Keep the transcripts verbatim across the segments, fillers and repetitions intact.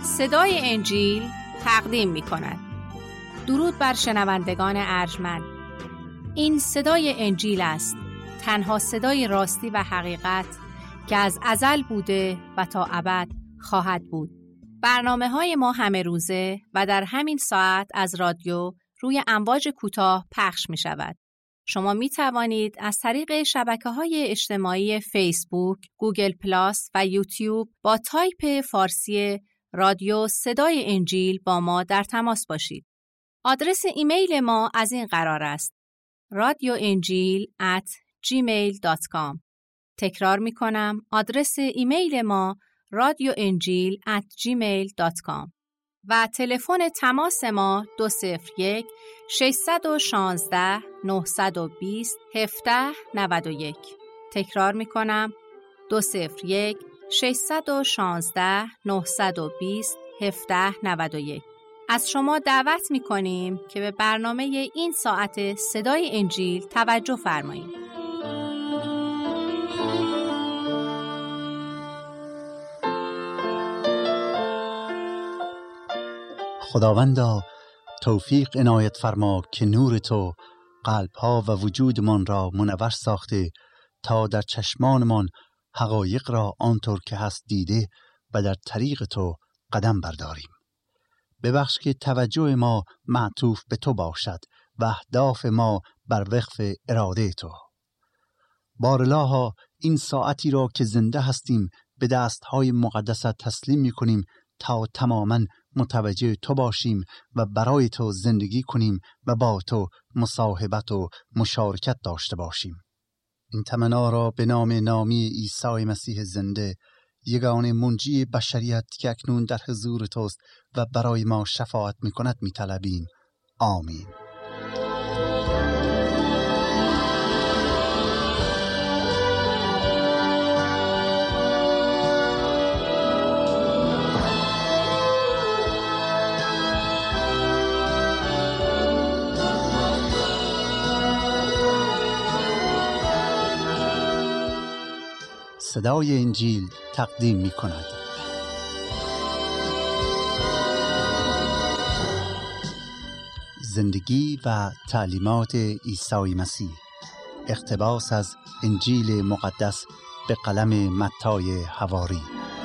صدای انجیل تقدیم می کند. درود بر شنوندگان ارجمند. این صدای انجیل است، تنها صدای راستی و حقیقت که از ازل بوده و تا ابد خواهد بود. برنامه های ما همه روزه و در همین ساعت از رادیو روی امواج کوتاه پخش می شود. شما می توانید از طریق شبکه‌های اجتماعی فیسبوک، گوگل پلاس و یوتیوب با تایپ فارسی رادیو صدای انجیل با ما در تماس باشید. آدرس ایمیل ما از این قرار است: رادیو انجیل ات جیمیل دات کام. تکرار می کنم، آدرس ایمیل ما رادیو انجیل ات جیمیل دات کام و تلفن تماس ما دو صفر یک ششصد و شانزده نهصد و بیست هفده نود و یک. تکرار می کنم، دو صفر یک ششصد و شانزده نهصد و بیست هفده نود و یک. از شما دعوت می کنیم که به برنامه این ساعت صدای انجیل توجه فرمایید. خداوندا توفیق عنایت فرما که نور تو قلب‌ها و وجودمان را منور ساخته تا در چشمانمان حقایق را آنطور که هست دیده و در طریق تو قدم برداریم. ببخش که توجه ما معطوف به تو باشد و اهداف ما بر وفق اراده تو. بارالها این ساعتی را که زنده هستیم به دستهای مقدست تسلیم می کنیم تا تماماً متوجه تو باشیم و برای تو زندگی کنیم و با تو مصاحبت و مشارکت داشته باشیم. این تمنا را به نام نامی عیسی مسیح زنده، یگانه منجی بشریت که اکنون در حضور توست و برای ما شفاعت می کند می طلبیم. آمین. صدای انجیل تقدیم می کند. زندگی و تعلیمات عیسی مسیح، اقتباس از انجیل مقدس به قلم متی حواری.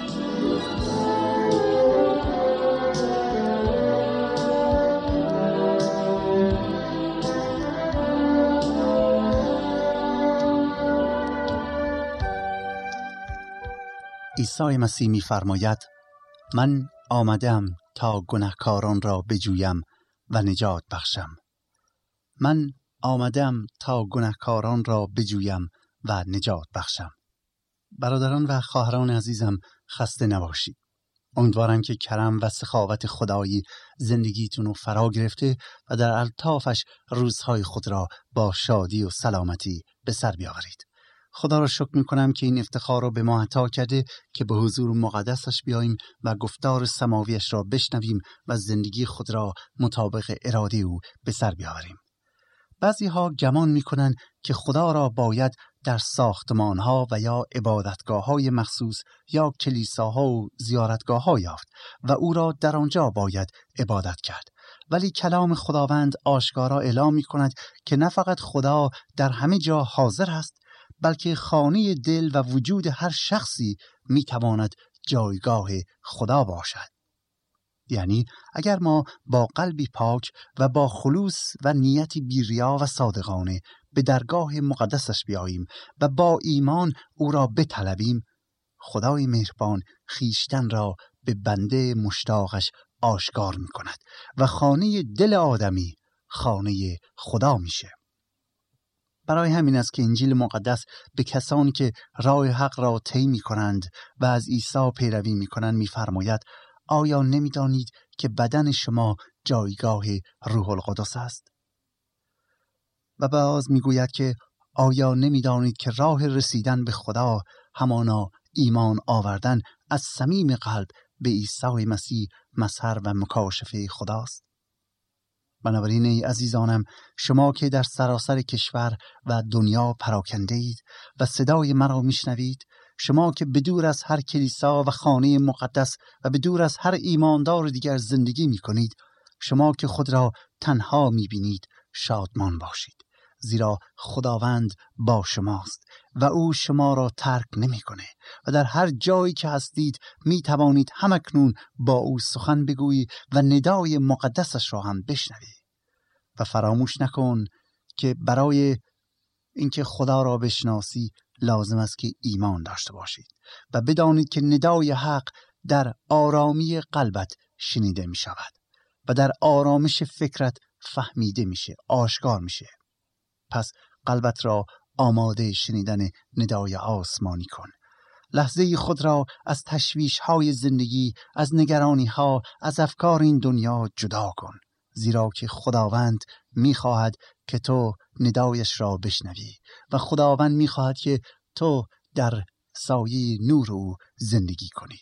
عیسی مسیح می فرماید: من آمدم تا گناهکاران را بجویم و نجات بخشم. من آمدم تا گناهکاران را بجویم و نجات بخشم. برادران و خواهران عزیزم، خسته نباشید. امیدوارم که کرم و سخاوت خدایی زندگیتون رو فرا گرفته و در الطافش روزهای خود را با شادی و سلامتی به سر بیاورید. خدا را شکر می کنم که این افتخار را به ما عطا کرده که به حضور مقدسش بیاییم و گفتار سماویش را بشنویم و زندگی خود را مطابق اراده او به سر بیاوریم. بعضی ها گمان می کنند که خدا را باید در ساختمان ها و یا عبادتگاه های مخصوص یا کلیساها و زیارتگاه ها یافت و او را در آنجا باید عبادت کرد. ولی کلام خداوند آشکارا اعلام می کند که نه فقط خدا در همه جا حاضر است، بلکه خانه دل و وجود هر شخصی می تواند جایگاه خدا باشد. یعنی اگر ما با قلبی پاک و با خلوص و نیتی بی‌ریا و صادقانه به درگاه مقدسش بیاییم و با ایمان او را بطلبیم، خدای مهربان خیشتن را به بنده مشتاقش آشکار می کند و خانه دل آدمی خانه خدا میشه. برای همین است که انجیل مقدس به کسانی که راه حق را طی می‌کنند و از عیسی پیروی می‌کنند می‌فرماید: آیا نمی‌دانید که بدن شما جایگاه روح القدس است؟ و باز می‌گوید که آیا نمی‌دانید که راه رسیدن به خدا همانا ایمان آوردن از صمیم قلب به عیسی مسیح مظهر و مکاشفه خداست؟ بنابراین ای عزیزانم، شما که در سراسر کشور و دنیا پراکنده اید و صدای مرا میشنوید، شما که بدور از هر کلیسا و خانه مقدس و بدور از هر ایماندار دیگر زندگی می کنید، شما که خود را تنها می بینید، شادمان باشید، زیرا خداوند با شماست و او شما را ترک نمی کنه و در هر جایی که هستید می توانید همکنون با او سخن بگویی و ندای مقدسش را هم بشنوی. و فراموش نکن که برای اینکه خدا را بشناسی لازم است که ایمان داشته باشید و بدانید که ندای حق در آرامی قلبت شنیده می شود و در آرامش فکرت فهمیده میشه، آشکار میشه. پس قلبت را آماده شنیدن ندای آسمانی کن. لحظه خود را از تشویش‌های زندگی، از نگرانی‌ها، از افکار این دنیا جدا کن، زیرا که خداوند می‌خواهد که تو ندایش را بشنوی و خداوند می‌خواهد که تو در سایه نور او زندگی کنی.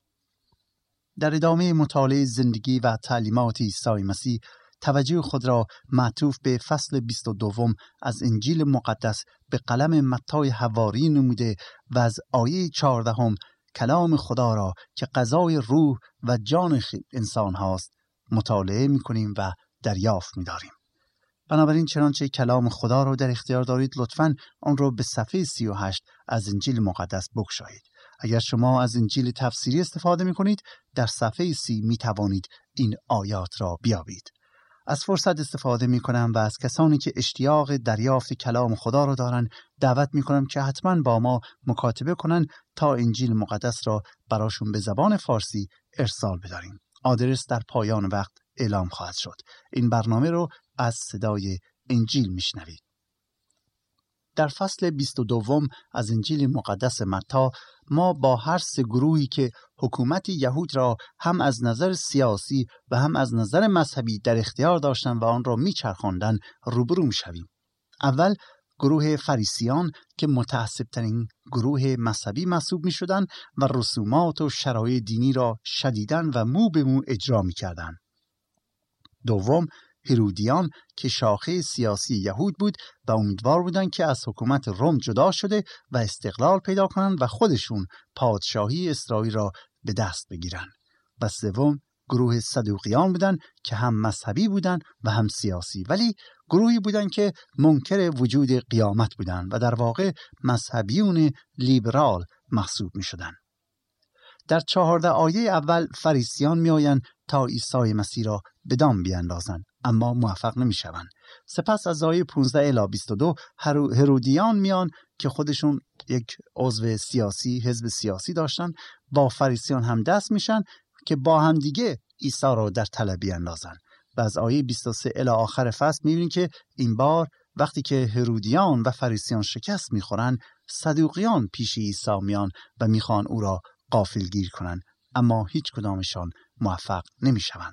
در ادامه مطالعه زندگی و تعلیمات عیسی مسیح توجه خود را معطوف به فصل بیست و دوم از انجیل مقدس به قلم متی حواری نموده و از آیه چهاردهم کلام خدا را که غذای روح و جان انسان هاست مطالعه می کنیم و دریافت می داریم. بنابراین چنانچه کلام خدا را در اختیار دارید، لطفاً آن را به صفحه سی و هشت از انجیل مقدس بگشایید. اگر شما از انجیل تفسیری استفاده می کنید، در صفحه سی می توانید این آیات را بیابید. از فرصت استفاده می کنم و از کسانی که اشتیاق دریافت کلام خدا را دارند دعوت می کنم که حتما با ما مکاتبه کنند تا انجیل مقدس را براشون به زبان فارسی ارسال بداریم. آدرس در پایان وقت اعلام خواهد شد. این برنامه رو از صدای انجیل میشنوید. در فصل بیست و دوم از انجیل مقدس متی ما با هر سه گروهی که حکومت یهود را هم از نظر سیاسی و هم از نظر مذهبی در اختیار داشتن و آن را میچرخاندن روبرو میشویم. اول گروه فریسیان که متعصب‌ترین گروه مذهبی محسوب میشدند و رسومات و شرایع دینی را شدیداً و مو به مو اجرا میکردند. دوم هرودیان که شاخه سیاسی یهود بود و امیدوار بودند که از حکومت روم جدا شده و استقلال پیدا کنند و خودشون پادشاهی اسرائیل را به دست بگیرند. و سوم گروه صدوقیان بودند که هم مذهبی بودند و هم سیاسی، ولی گروهی بودند که منکر وجود قیامت بودند و در واقع مذهبیون لیبرال محسوب می شدند. در چهارده آیه اول فریسیان می آیند تا عیسی مسیح را به دام بیاندازند، اما موفق نمی شوند. سپس از آیه پانزده الی بیست و دو هرودیان میان که خودشون یک عضو سیاسی، حزب سیاسی داشتن، با فریسیان هم دست میشن که با هم دیگه عیسی را در طلب بیاندازند. و از آیه بیست و سه الی آخر فصل میبینیم که این بار وقتی که هرودیان و فریسیان شکست میخورن، صدوقیان پیش عیسی میان و میخوان او را غافلگیر کنن، اما هیچ کدامشان موفق نمیشوند.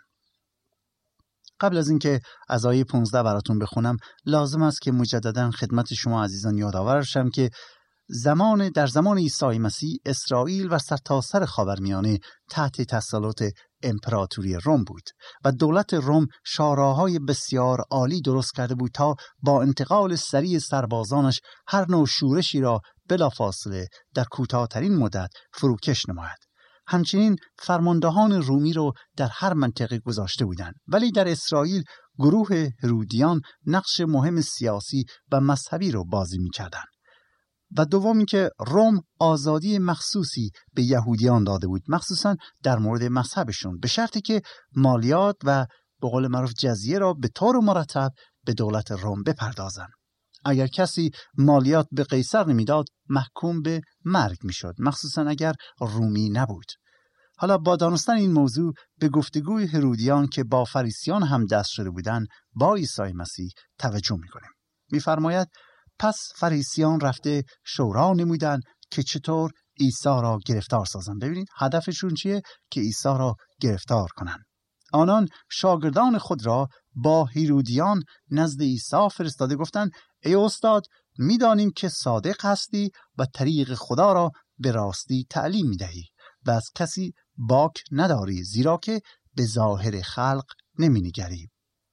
قبل از اینکه از آیه پانزده براتون بخونم، لازم است که مجددا خدمت شما عزیزان یادآور شم که زمان در زمان عیسی مسیح اسرائیل و سرتاسر خاورمیانه تحت تسلط امپراتوری روم بود و دولت روم شاهراهای بسیار عالی درست کرده بود تا با انتقال سریع سربازانش هر نوع شورشی را بلافاصله در کوتاه‌ترین مدت فروکش نماید. همچنین فرماندهان رومی رو در هر منطقه گذاشته بودند، ولی در اسرائیل گروه هرودیان نقش مهم سیاسی و مذهبی رو بازی می‌کردند. و دومی که روم آزادی مخصوصی به یهودیان داده بود، مخصوصا در مورد مذهبشون، به شرطی که مالیات و به قول معروف جزیه را به طور مرتب به دولت روم بپردازند. اگر کسی مالیات به قیصر نمیداد محکوم به مرگ میشد، مخصوصا اگر رومی نبود. حالا با دانستن این موضوع به گفتگوی هرودیان که با فریسیان هم دست شده بودند با عیسی مسیح توجه میکنیم. میفرماید پس فریسیان رفته شورا نمودند که چطور عیسی را گرفتار سازند. ببینید هدفشون چیه؟ که عیسی را گرفتار کنند. آنان شاگردان خود را با هرودیان نزد عیسی فرستاده گفتند ای استاد، میدانیم که صادق هستی و طریق خدا را به راستی تعلیم میدهی و از کسی باک نداری، زیرا که به ظاهر خلق نمینگری.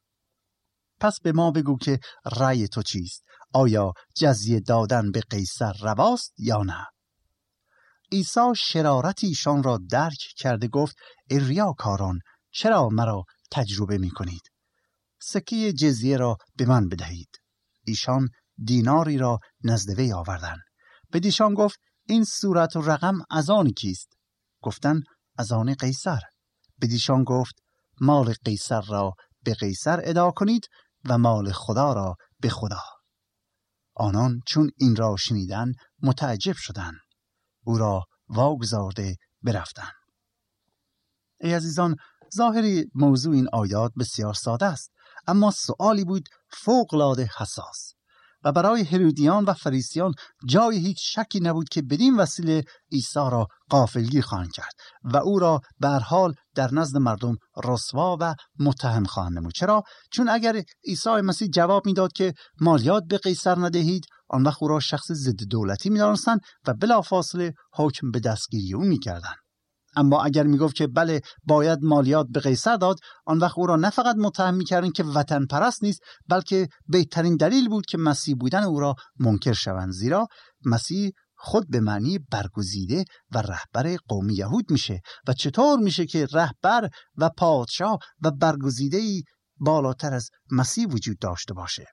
پس به ما بگو که رأی تو چیست؟ آیا جزیه دادن به قیصر رواست یا نه؟ عیسی شرارت ایشان را درک کرده گفت ای ریاکاران، چرا مرا تجربه می کنید؟ سکه جزیه را به من بدهید. ایشان دیناری را نزد وی آوردند. بدیشان گفت این صورت و رقم از آن کیست؟ گفتند از آن قیصر. بدیشان گفت مال قیصر را به قیصر ادا کنید و مال خدا را به خدا. آنان چون این را شنیدند متعجب شدند، او را واگذارده برفتند. ای عزیزان، ظاهر موضوع این آیات بسیار ساده است، اما سؤالی بود فوق‌العاده حساس و برای هرودیان و فریسیان جای هیچ شکی نبود که بدین وسیله عیسی را غافلگیر خواهند کرد و او را به هر حال در نزد مردم رسوا و متهم خواهند نمود. چرا؟ چون اگر عیسی مسیح جواب میداد که مالیات به قیصر ندهید، آن وقت او را شخص ضد دولتی می‌دانستند و بلافاصله حکم به دستگیری او می‌کردند. اما اگر میگفت که بله باید مالیات به قیصر داد، آن وقت او را نه فقط متهم می‌کردند که وطن پرست نیست، بلکه بهترین دلیل بود که مسیح بودن او را منکر شوند، زیرا مسیح خود به معنی برگزیده و رهبر قوم یهود میشه و چطور میشه که رهبر و پادشاه و برگزیده‌ای بالاتر از مسیح وجود داشته باشه؟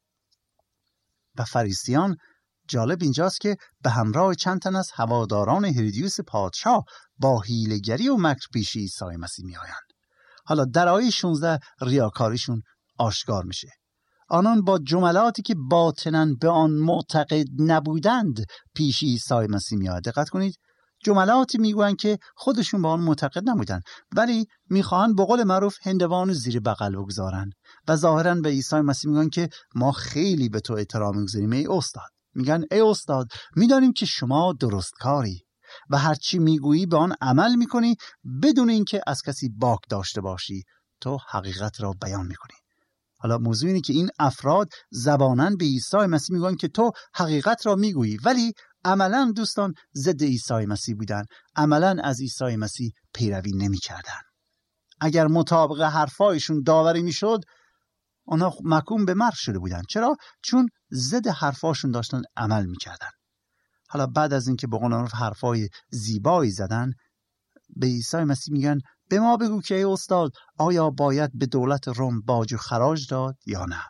و فریسیان، جالب اینجاست که به همراه چند تن از هواداران هرودیوس پادشاه با حیله‌گری و مکر پیش عیسی مسیح می آیند. حالا در آیه شانزده ریاکاریشون آشکار میشه. آنان با جملاتی که باطناً به آن معتقد نبودند پیش عیسی مسیح می آیند. دقت کنید، جملاتی میگویند که خودشون به آن معتقد نبودند، ولی میخواهند به قول معروف هندوانو زیر بغل بگذارند و ظاهراً به عیسی مسیح میگن که ما خیلی به تو احترام میگذاریم ای استاد. میگن ای استاد، میدانیم که شما درست کاری و هرچی میگویی به آن عمل میکنی بدون اینکه از کسی باک داشته باشی. تو حقیقت را بیان میکنی. حالا موضوع اینه که این افراد زباناً به عیسی مسیح میگن که تو حقیقت را میگویی، ولی عملاً دوستان ضد عیسی مسیح بودن. عملاً از عیسی مسیح پیروی نمیکردن. اگر مطابق حرفایشون داوری میشد، آنها محکوم به مرگ شده بودن. چرا؟ چون ضد حرفاشون داشتن عمل میکردن. حالا بعد از اینکه به قول معروف حرفای زیبایی زدن، به عیسی مسیح میگن به ما بگو که ای استاد، آیا باید به دولت روم باج و خراج داد یا نه؟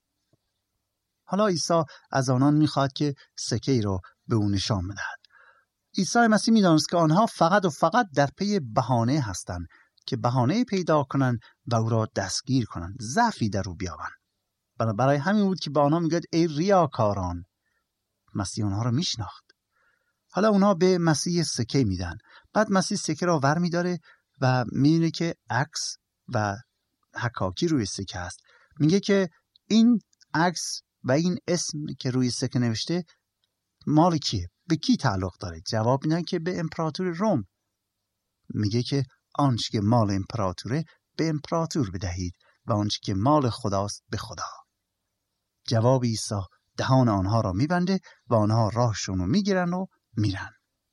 حالا عیسی از آنان میخواد که سکه‌ای رو به اون نشان بدهد. عیسی مسیح میدانست که آنها فقط و فقط در پی بهانه هستند که بهانه پیدا کنن و او را دستگیر کنن، ضعفی در او بیابن. برای همین بود که به آنها میگه ای ریاکاران. مسیح آنها رو میشناخت. حالا اونها به مسیح سکه میدن. بعد مسیح سکه را ور میداره و میبینه که عکس و حکاکی روی سکه هست. میگه که این عکس و این اسم که روی سکه نوشته مال کیه؟ به کی تعلق داره؟ جواب میدن که به امپراتور روم. میگه که آنچه که مال امپراتوره به امپراتور بدهید و آنچه که مال خداست به خدا. جواب عیسی دهان آنها را میبنده و آنها راهشون رو میگیرن و میرن.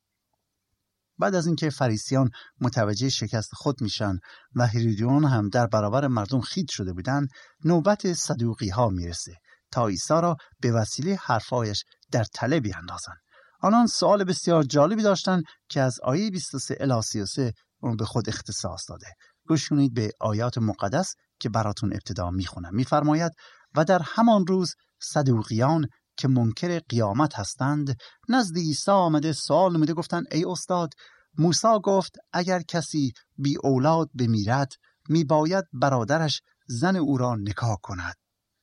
بعد از اینکه فریسیان متوجه شکست خود میشن و هرودیان هم در برابر مردم خیت شده بودن، نوبت صدوقی ها میرسه تا عیسی را به وسیله حرفایش در تله بیاندازن. آنان سوال بسیار جالبی داشتن که از آیه بیست و سه الی سی و سه اون به خود اختصاص داده. گوش کنید به آیات مقدس که براتون ابتدا میخونم. میفرماید و در همان روز صدوقیان که منکر قیامت هستند نزد عیسی آمده سوال نموده، گفتند ای استاد، موسی گفت اگر کسی بی اولاد بمیرد میباید برادرش زن او را نکاح کند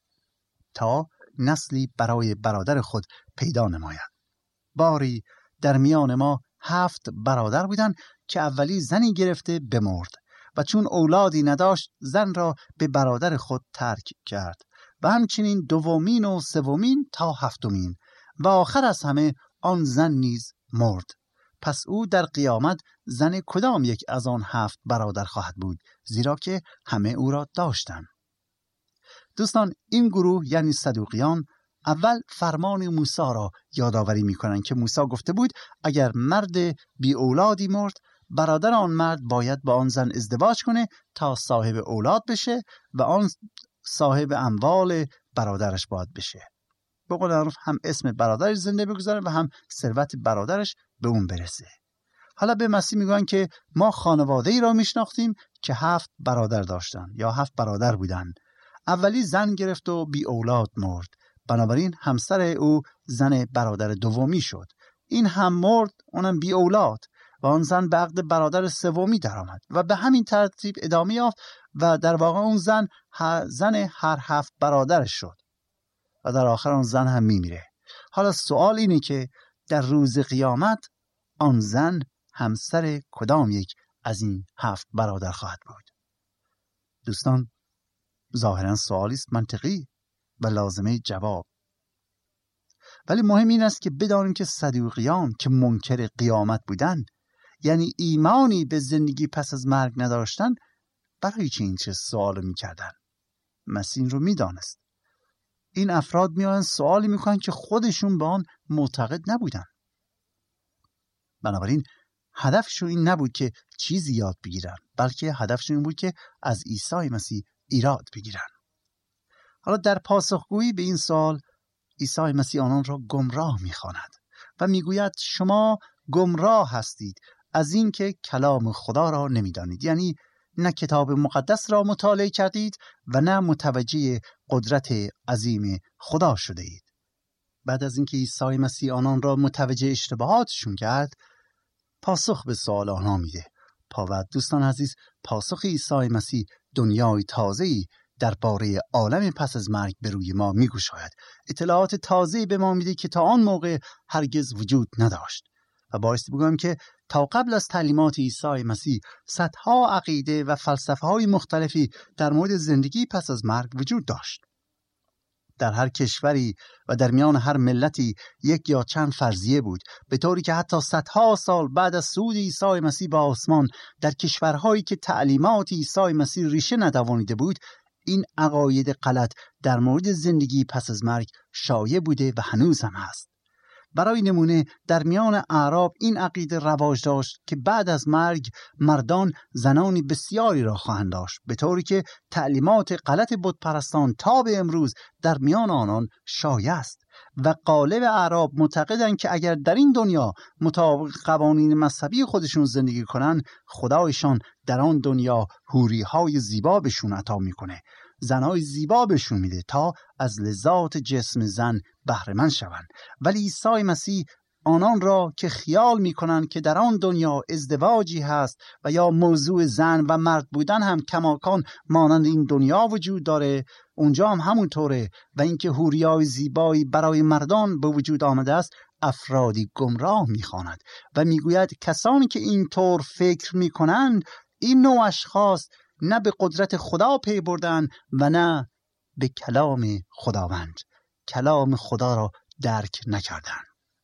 تا نسلی برای برادر خود پیدا نماید. باری در میان ما هفت برادر بودند که اولی زنی گرفته بمرد و چون اولادی نداشت زن را به برادر خود ترک کرد و همچنین دومین و سومین تا هفتمین و آخر از همه آن زن نیز مرد. پس او در قیامت زن کدام یک از آن هفت برادر خواهد بود، زیرا که همه او را داشتند؟ دوستان، این گروه یعنی صدوقیان اول فرمان موسی را یادآوری می‌کنند که موسی گفته بود اگر مرد بی اولادی مرد، برادر آن مرد باید با آن زن ازدواج کنه تا صاحب اولاد بشه و آن صاحب اموال برادرش باید بشه. به قول معروف هم اسم برادرش زنده بگذاره و هم ثروت برادرش به اون برسه. حالا به مسیح میگن که ما خانواده ای را میشناختیم که هفت برادر داشتن یا هفت برادر بودن. اولی زن گرفت و بی اولاد مرد، بنابراین همسر او زن برادر دومی شد. این هم مرد، اونم بی اولاد، و آن زن به عقد برادر سومی درآمد و به همین ترتیب ادامه یافت و در واقع اون زن هر زن هر هفت برادرش شد و در آخر اون زن هم میمیره. حالا سوال اینه که در روز قیامت آن زن همسر کدام یک از این هفت برادر خواهد بود؟ دوستان، ظاهرا سوالی است منطقی و لازمه جواب، ولی مهم این است که بدانیم که صدوقیان که منکر قیامت بودند، یعنی ایمانی به زندگی پس از مرگ نداشتن، برای چه این چه سوال میکردن؟ مسیح رو میدانست. این افراد میان سوالی میکنن که خودشون به آن معتقد نبودن. بنابراین هدفشون این نبود که چیزی یاد بگیرن، بلکه هدفشون این بود که از عیسی مسیح ایراد بگیرن. حالا در پاسخگویی به این سوال عیسی مسیح آنان را گمراه میخواند و میگوید شما گمراه هستید از این که کلام خدا را نمیدانید، یعنی نه کتاب مقدس را مطالعه کردید و نه متوجه قدرت عظیم خدا شده اید. بعد از اینکه عیسی مسیح آنان را متوجه اشتباهاتشون کرد، پاسخ به سوال آنها میده. پاوت دوستان عزیز، پاسخ عیسی مسیح دنیای تازه‌ای درباره عالم پس از مرگ به روی ما میگشاید. اطلاعات تازه‌ای به ما میده که تا آن موقع هرگز وجود نداشت. و بایستی بگم که تا قبل از تعلیمات عیسی مسیح صدها عقیده و فلسفه‌های مختلفی در مورد زندگی پس از مرگ وجود داشت. در هر کشوری و در میان هر ملتی یک یا چند فرضیه بود، به طوری که حتی صدها سال بعد از صعود عیسی مسیح به آسمان در کشورهایی که تعلیمات عیسی مسیح ریشه ندوانیده بود، این عقاید غلط در مورد زندگی پس از مرگ شایع بوده و هنوز هم هست. برای نمونه در میان اعراب این عقیده رواج داشت که بعد از مرگ مردان زنانی بسیاری را خواهند داشت، به طوری که تعلیمات غلط بتپرستان تا به امروز در میان آنان شایع است. و غالب اعراب معتقدند که اگر در این دنیا مطابق قوانین مذهبی خودشون زندگی کنن، خدایشان در آن دنیا حوری‌های زیبا بهشون عطا میکنه، زنای زیبا بهشون میده تا از لذات جسم زن بهره مند شوند. ولی عیسی مسیح آنان را که خیال میکنن که در آن دنیا ازدواجی هست و یا موضوع زن و مرد بودن هم کماکان مانند این دنیا وجود داره، اونجا هم همونطوره و اینکه حوریای زیبایی برای مردان به وجود آمده است، افرادی گمراه میخواند و میگوید کسانی که اینطور فکر میکنند، این نوع اشخاص نه به قدرت خدا پی بردن و نه به کلام خداوند، کلام خدا را درک نکردن.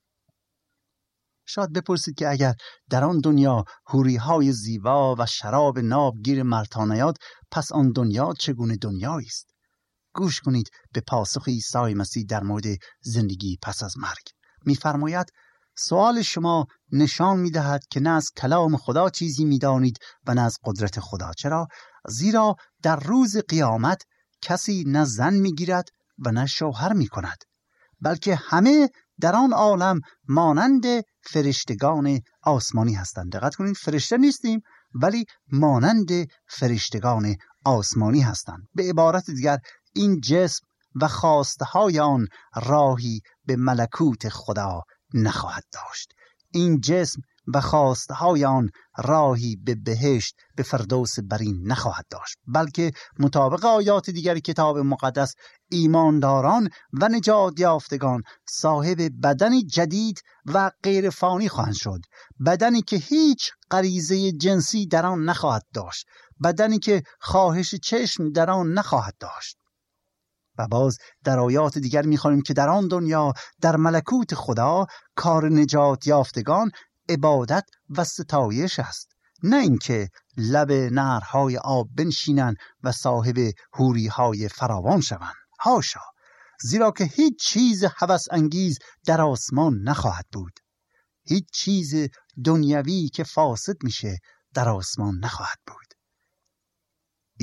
شاید بپرسید که اگر در آن دنیا حوری‌های زیبا و شراب ناب گیر مردها نیاد، پس آن دنیا چگونه دنیایی است؟ گوش کنید به پاسخ عیسی مسیح در مورد زندگی پس از مرگ. می‌فرماید سوال شما نشان می‌دهد که نه از کلام خدا چیزی می‌دانید و نه از قدرت خدا. چرا؟ زیرا در روز قیامت کسی نه زن می‌گیرد و نه شوهر می‌کند، بلکه همه در آن عالم مانند فرشتگان آسمانی هستند. دقت کنید، فرشته نیستیم ولی مانند فرشتگان آسمانی هستند. به عبارت دیگر این جسم و خواسته های آن راهی به ملکوت خدا نخواهد داشت. این جسم و خواسته های آن راهی به بهشت، به فردوس برین نخواهد داشت، بلکه مطابق آیات دیگر کتاب مقدس ایمانداران و نجات یافتگان صاحب بدنی جدید و غیر فانی خواهند شد، بدنی که هیچ غریزه جنسی در آن نخواهد داشت، بدنی که خواهش چشم در آن نخواهد داشت. و باز در آیات دیگر می‌خوانیم که در آن دنیا، در ملکوت خدا، کار نجات یافتگان عبادت و ستایش است، نه اینکه لب نهرهای آب بنشینند و صاحب حوری‌های فراوان شوند. حاشا، زیرا که هیچ چیز هوس انگیز در آسمان نخواهد بود. هیچ چیز دنیوی که فاسد میشه در آسمان نخواهد بود.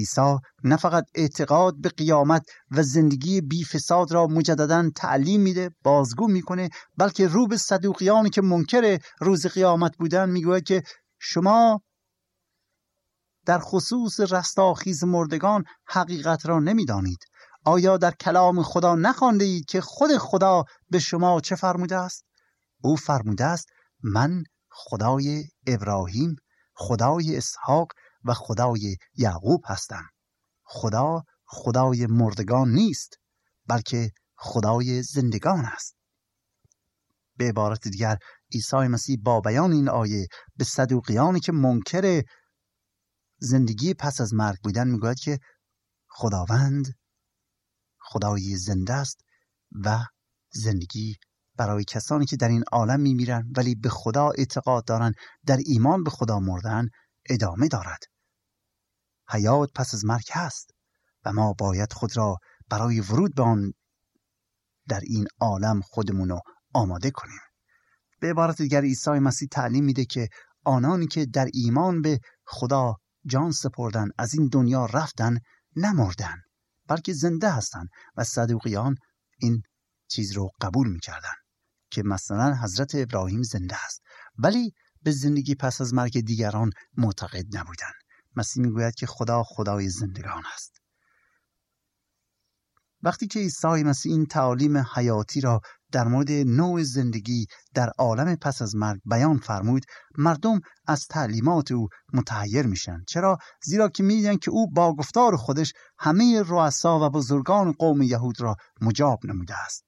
عیسی نه فقط اعتقاد به قیامت و زندگی بی فساد را مجدداً تعلیم میده، بازگو میکنه، بلکه رو به صدوقیانی که منکر روز قیامت بودن میگوید که شما در خصوص رستاخیز مردگان حقیقت را نمیدانید. آیا در کلام خدا نخوانده اید که خود خدا به شما چه فرموده است؟ او فرموده است من خدای ابراهیم، خدای اسحاق و خدای یعقوب هستم. خدا خدای مردگان نیست، بلکه خدای زندگان است. به عبارت دیگر عیسی مسیح با بیان این آیه به صدوقیانی که منکر زندگی پس از مرگ بودن میگوید که خداوند خدای زنده است و زندگی برای کسانی که در این عالم میمیرن ولی به خدا اعتقاد دارن، در ایمان به خدا مردن، ادامه دارد. حیات پس از مرگ هست و ما باید خود را برای ورود به آن در این عالم خودمون رو آماده کنیم. به عبارت دیگر عیسی مسیح تعلیم میده که آنانی که در ایمان به خدا جان سپردن، از این دنیا رفتن، نمردن بلکه زنده هستن و صدوقیان این چیز رو قبول میکردن که مثلا حضرت ابراهیم زنده است ولی به زندگی پس از مرگ دیگران معتقد نبودن. مسیح میگوید که خدا خدای زندگان است. وقتی که عیسی مسیح این تعالیم حیاتی را در مورد نوع زندگی در عالم پس از مرگ بیان فرمود، مردم از تعلیمات او متحیر میشن. چرا؟ زیرا که میدونن که او با گفتار خودش همه رؤسا و بزرگان قوم یهود را مجاب نموده است.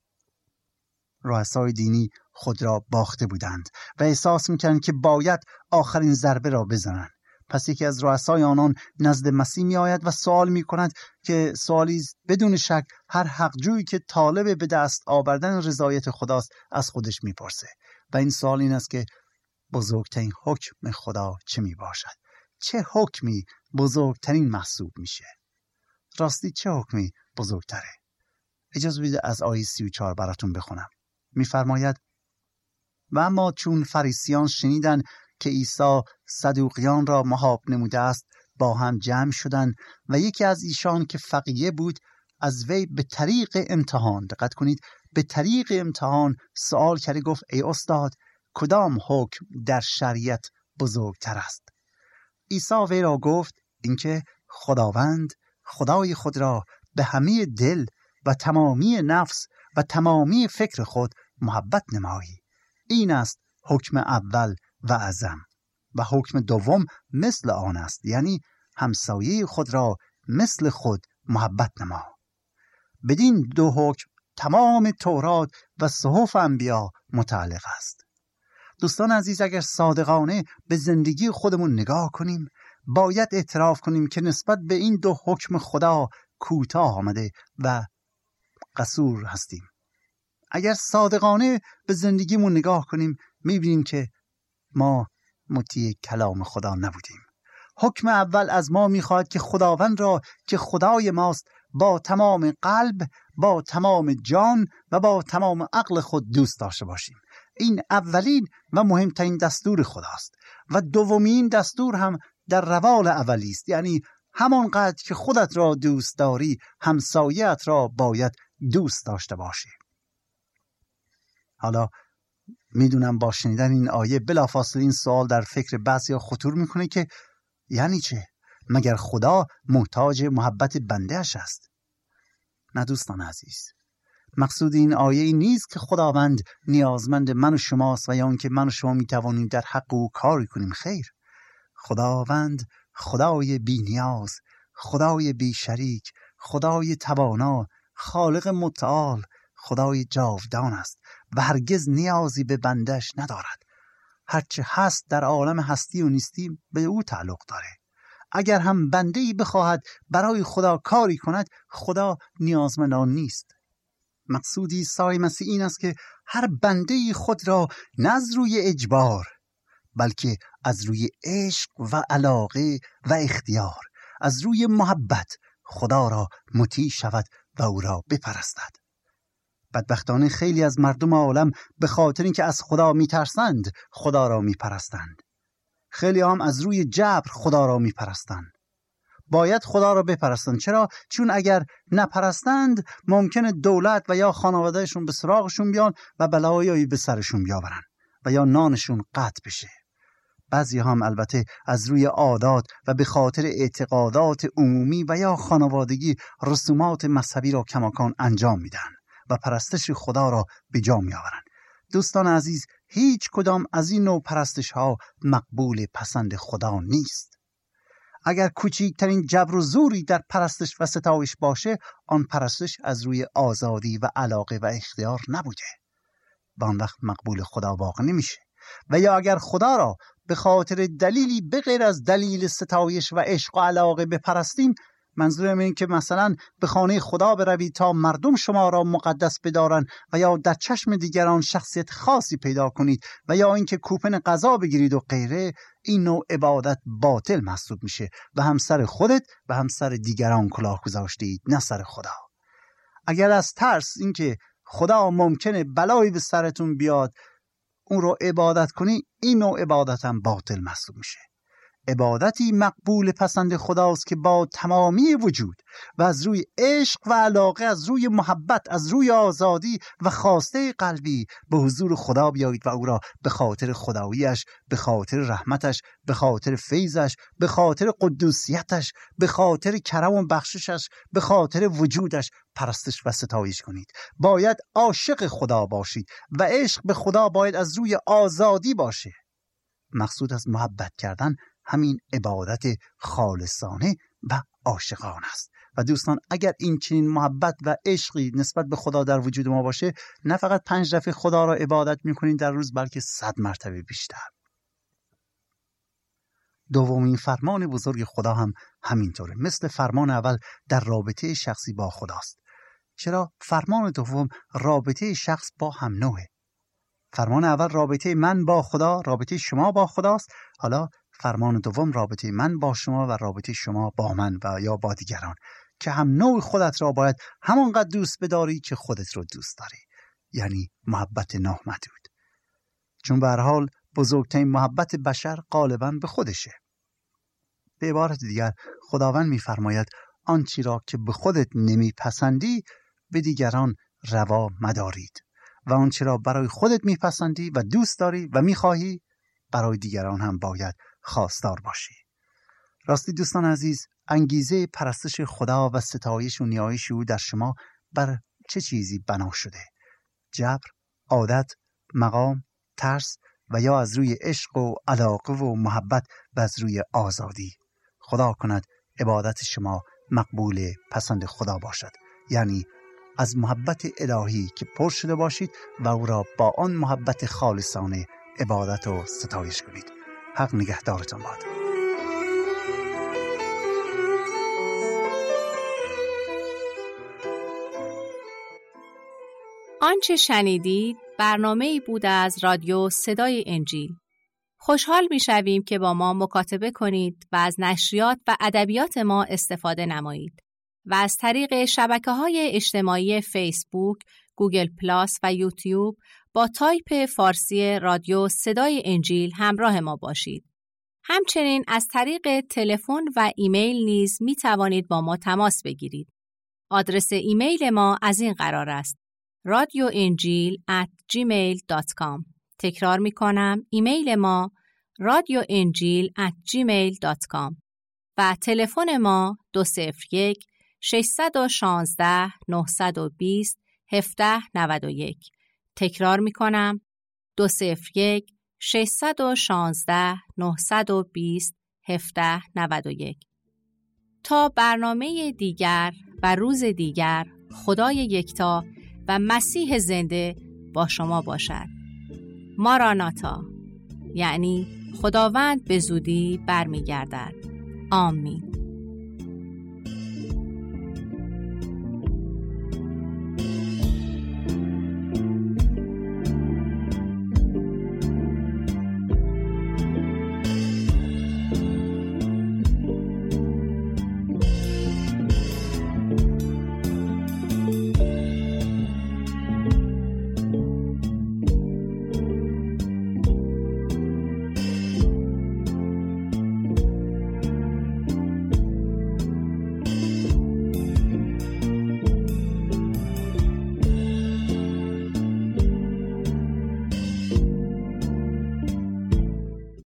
رؤسای دینی خود را باخته بودند و احساس میکردند که باید آخرین ضربه را بزنند. پس یکی از رؤسای آنان نزد مسیح می آید و سوال می کند که سوالی بدون شک هر حقجویی که طالب به دست آوردن رضایت خداست از خودش می پرسه و این سوال این است که بزرگترین حکم خدا چه می باشد؟ چه حکمی بزرگترین محسوب میشه؟ راستی چه حکمی بزرگتره؟ اجازه بدید از آیه سی و چهار براتون بخونم. می فرماید و اما چون فریسیان شنیدن که عیسی صدوقیان را محاب نموده است، با هم جمع شدند و یکی از ایشان که فقیه بود از وی به طریق امتحان، دقت کنید، به طریق امتحان سوال کرد، گفت ای استاد کدام حکم در شریعت بزرگتر است؟ عیسی وی را گفت اینکه خداوند خدای خود را به همه دل و تمامی نفس و تمامی فکر خود محبت نمایی. این است حکم اول و اعظم. و حکم دوم مثل آن است، یعنی همسایه خود را مثل خود محبت نما. بدین دو حکم تمام تورات و صحف انبیا متعلق است. دوستان عزیز، اگر صادقانه به زندگی خودمون نگاه کنیم، باید اعتراف کنیم که نسبت به این دو حکم خدا کوتاه آمده و قصور هستیم. اگر صادقانه به زندگیمون نگاه کنیم، میبینیم که ما مطیع کلام خدا نبودیم. حکم اول از ما میخواد که خداوند را که خدای ماست با تمام قلب، با تمام جان و با تمام عقل خود دوست داشته باشیم. این اولین و مهمترین دستور خداست و دومین دستور هم در روال اولی است، یعنی همانقدر که خودت را دوست داری همسایه‌ات را باید دوست داشته باشی. حالا میدونم با شنیدن این آیه بلافاصله این سوال در فکر بعضیا خطور میکنه که یعنی چه؟ مگر خدا محتاج محبت بنده‌اش است؟ نه دوستان عزیز، مقصود این آیه این نیست که خداوند نیازمند من و شماست و یا اون که من و شما میتوانیم در حق او کاری کنیم. خیر، خداوند خدای بی نیاز، خدای بی شریک، خدای توانا، خالق متعال، خدای جاودان است و هرگز نیازی به بندش ندارد. هرچه هست در عالم هستی و نیستی به او تعلق داره. اگر هم بنده‌ای بخواهد برای خدا کاری کند، خدا نیازمند آن نیست. مقصود عیسی مسیح این است که هر بنده‌ای خود را نه از روی اجبار، بلکه از روی عشق و علاقه و اختیار، از روی محبت خدا را مطیع شود و او را بپرستد. بدبختانه خیلی از مردم عالم به خاطر اینکه از خدا میترسند خدا را میپرستند. خیلی هم از روی جبر خدا را میپرستند. باید خدا را بپرستند. چرا؟ چون اگر نپرستند ممکنه دولت و یا خانوادهشون به سراغشون بیان و بلایی به سرشون بیاورن و یا نانشون قطع بشه. بعضی هم البته از روی عادات و به خاطر اعتقادات عمومی و یا خانوادگی رسومات مذهبی را کماکان انجام میدن و پرستش خدا را به جا میآورند. دوستان عزیز، هیچ کدام از این نوع پرستش ها مقبول پسند خدا نیست. اگر کوچکترین جبر و زوری در پرستش و ستایش باشه، آن پرستش از روی آزادی و علاقه و اختیار نبوده و آن وقت مقبول خدا واقع نمیشه. و یا اگر خدا را به خاطر دلیلی بغیر از دلیل ستایش و عشق و علاقه بپرستیم، منظورم این که مثلا به خانه خدا بروید تا مردم شما را مقدس بدارن و یا در چشم دیگران شخصیت خاصی پیدا کنید و یا اینکه کوپن غذا بگیرید و غیره، این نوع عبادت باطل محسوب میشه و هم سر خودت و هم سر دیگران کلاه گذاشتید، نه سر خدا. اگر از ترس اینکه خدا ممکنه بلایی به سرتون بیاد اون رو عبادت کنی، این نوع عبادت هم باطل محسوب میشه. عبادتی مقبول پسند خداست که با تمامی وجود و از روی عشق و علاقه، از روی محبت، از روی آزادی و خواسته قلبی به حضور خدا بیایید و او را به خاطر خداییش، به خاطر رحمتش، به خاطر فیضش، به خاطر قدوسیتش، به خاطر کرم و بخششش، به خاطر وجودش پرستش و ستایش کنید. باید عاشق خدا باشید و عشق به خدا باید از روی آزادی باشه. مقصود از محبت کردن همین عبادت خالصانه و عاشقانه است. و دوستان، اگر این چنین محبت و عشقی نسبت به خدا در وجود ما باشه، نه فقط پنج دفعه خدا را عبادت میکنیم در روز، بلکه صد مرتبه بیشتر. دومین فرمان بزرگ خدا هم همینطوره، مثل فرمان اول در رابطه شخصی با خداست. چرا؟ فرمان دوم رابطه شخص با هم نوعه. فرمان اول رابطه من با خدا، رابطه شما با خداست. حالا فرمان دوم رابطه من با شما و رابطه شما با من و یا با دیگران، که هم نوع خودت را باید همانقدر دوست بداری که خودت رو دوست داری، یعنی محبت نامحدود. چون به هر حال بزرگترین محبت بشر غالباً به خودشه. به عبارت دیگر خداوند می‌فرماید آنچه را که به خودت نمیپسندی به دیگران روا مدارید و آنچه را برای خودت میپسندی و دوست داری و میخواهی برای دیگران هم باید خواستار باشی. راستی دوستان عزیز، انگیزه پرستش خدا و ستایش و نیایش او در شما بر چه چیزی بنا شده؟ جبر، عادت، مقام، ترس و یا از روی عشق و علاقه و محبت و از روی آزادی؟ خدا کند عبادت شما مقبول پسند خدا باشد، یعنی از محبت الهی که پر شده باشید و او را با آن محبت خالصانه عبادت و ستایش کنید. حق نگهدارتان باد. آنچه شنیدید برنامه‌ای بود از رادیو صدای انجیل. خوشحال می‌شویم که با ما مکاتبه کنید و از نشریات و ادبیات ما استفاده نمایید و از طریق شبکه‌های اجتماعی فیسبوک، گوگل پلاس و یوتیوب با تایپ فارسی رادیو صدای انجیل همراه ما باشید. همچنین از طریق تلفن و ایمیل نیز می توانید با ما تماس بگیرید. آدرس ایمیل ما از این قرار است: رادیو انجیل ات جیمیل دات کام. تکرار می کنم، ایمیل ما رادیو انجیل ات جیمیل دات کام و تلفن ما دو صفر یک شش یک شش نه دو صفر هفت نه یک. تکرار می کنم، دو صفر یک شش یک شش نه دو صفر هفت نه یک. تا برنامه دیگر و روز دیگر، خدای یکتا و مسیح زنده با شما باشد. ماراناتا، یعنی خداوند به زودی برمیگردد. آمین.